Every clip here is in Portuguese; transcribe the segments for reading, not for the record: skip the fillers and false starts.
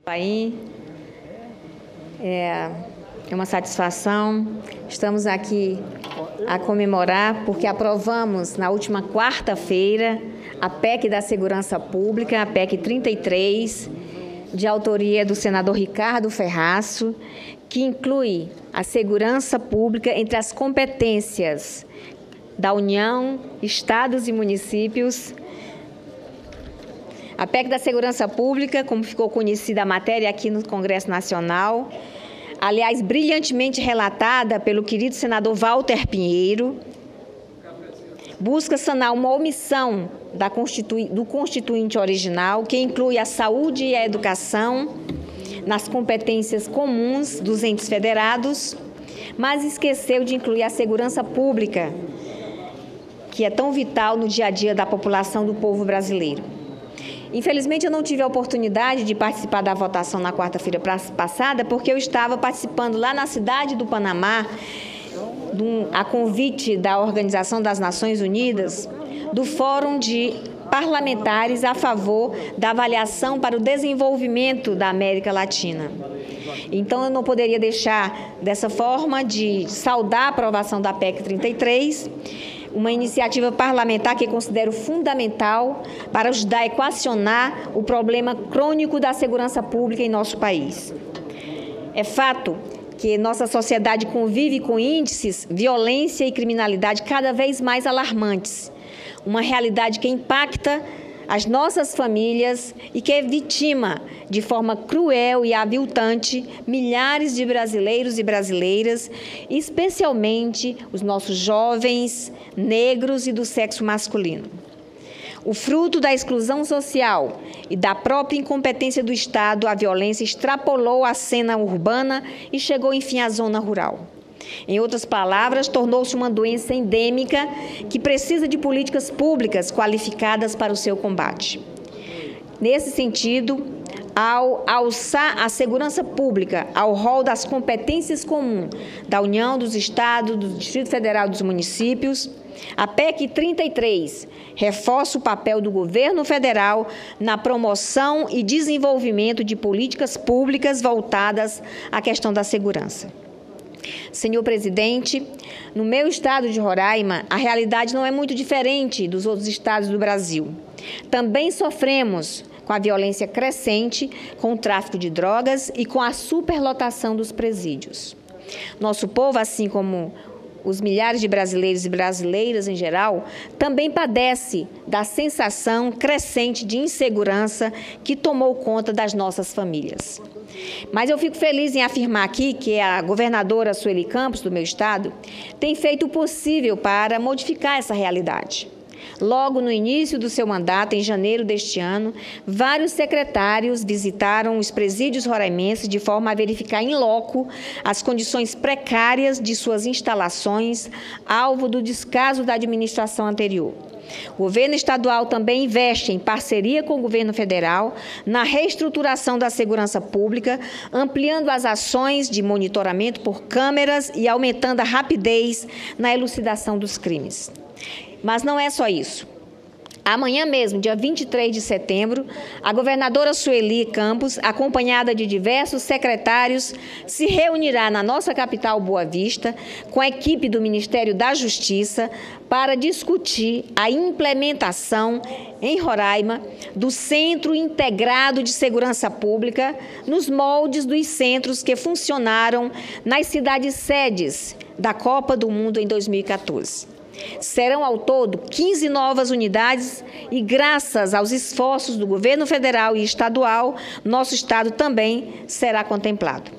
Aí é uma satisfação. Estamos aqui a comemorar porque aprovamos na última quarta-feira a PEC da Segurança Pública, a PEC 33, de autoria do senador Ricardo Ferraço, que inclui a segurança pública entre as competências da União, estados e municípios. A PEC da Segurança Pública, como ficou conhecida a matéria aqui no Congresso Nacional, aliás, brilhantemente relatada pelo querido senador Walter Pinheiro, busca sanar uma omissão do Constituinte original, que inclui a saúde e a educação nas competências comuns dos entes federados, mas esqueceu de incluir a segurança pública, que é tão vital no dia a dia da população do povo brasileiro. Infelizmente, eu não tive a oportunidade de participar da votação na quarta-feira passada, porque eu estava participando lá na cidade do Panamá, a convite da Organização das Nações Unidas, do Fórum de Parlamentares a favor da avaliação para o desenvolvimento da América Latina. Então, eu não poderia deixar dessa forma de saudar a aprovação da PEC 33, uma iniciativa parlamentar que considero fundamental para ajudar a equacionar o problema crônico da segurança pública em nosso país. É fato que nossa sociedade convive com índices de violência e criminalidade cada vez mais alarmantes, uma realidade que impacta as nossas famílias e que vitima de forma cruel e aviltante milhares de brasileiros e brasileiras, especialmente os nossos jovens, negros e do sexo masculino. O fruto da exclusão social e da própria incompetência do Estado, a violência extrapolou a cena urbana e chegou, enfim, à zona rural. Em outras palavras, tornou-se uma doença endêmica que precisa de políticas públicas qualificadas para o seu combate. Nesse sentido, ao alçar a segurança pública ao rol das competências comuns da União, dos Estados, do Distrito Federal e dos municípios, a PEC 33 reforça o papel do governo federal na promoção e desenvolvimento de políticas públicas voltadas à questão da segurança. Senhor presidente, no meu estado de Roraima, a realidade não é muito diferente dos outros estados do Brasil. Também sofremos com a violência crescente, com o tráfico de drogas e com a superlotação dos presídios. Nosso povo, assim como os milhares de brasileiros e brasileiras em geral, também padece da sensação crescente de insegurança que tomou conta das nossas famílias. Mas eu fico feliz em afirmar aqui que a governadora Sueli Campos, do meu estado, tem feito o possível para modificar essa realidade. Logo no início do seu mandato, em janeiro deste ano, vários secretários visitaram os presídios roraimenses de forma a verificar em loco as condições precárias de suas instalações, alvo do descaso da administração anterior. O governo estadual também investe, em parceria com o governo federal, na reestruturação da segurança pública, ampliando as ações de monitoramento por câmeras e aumentando a rapidez na elucidação dos crimes. Mas não é só isso. Amanhã mesmo, dia 23 de setembro, a governadora Sueli Campos, acompanhada de diversos secretários, se reunirá na nossa capital Boa Vista com a equipe do Ministério da Justiça para discutir a implementação em Roraima do Centro Integrado de Segurança Pública nos moldes dos centros que funcionaram nas cidades sedes da Copa do Mundo em 2014. Serão, ao todo, 15 novas unidades e, graças aos esforços do governo federal e estadual, nosso estado também será contemplado.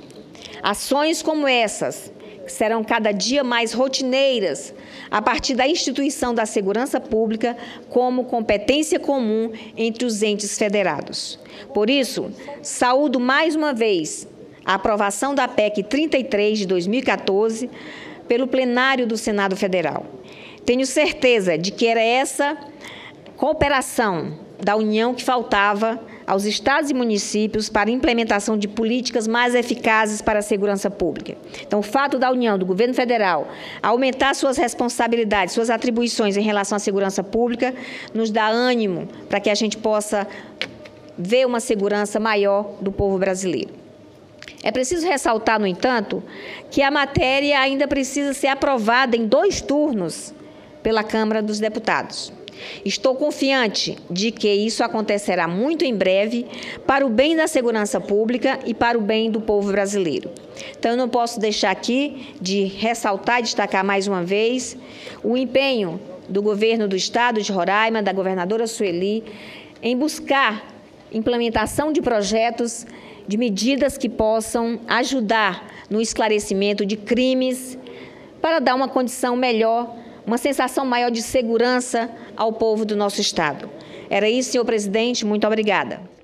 Ações como essas serão cada dia mais rotineiras a partir da instituição da segurança pública como competência comum entre os entes federados. Por isso, saúdo mais uma vez a aprovação da PEC 33 de 2014 pelo plenário do Senado Federal. Tenho certeza de que era essa cooperação da União que faltava aos estados e municípios para a implementação de políticas mais eficazes para a segurança pública. Então, o fato da União, do governo federal, aumentar suas responsabilidades, suas atribuições em relação à segurança pública, nos dá ânimo para que a gente possa ver uma segurança maior do povo brasileiro. É preciso ressaltar, no entanto, que a matéria ainda precisa ser aprovada em 2 turnos pela Câmara dos Deputados. Estou confiante de que isso acontecerá muito em breve para o bem da segurança pública e para o bem do povo brasileiro. Então, eu não posso deixar aqui de ressaltar e destacar mais uma vez o empenho do governo do Estado de Roraima, da governadora Sueli, em buscar implementação de projetos, de medidas que possam ajudar no esclarecimento de crimes para dar uma condição melhor, uma sensação maior de segurança ao povo do nosso Estado. Era isso, senhor presidente. Muito obrigada.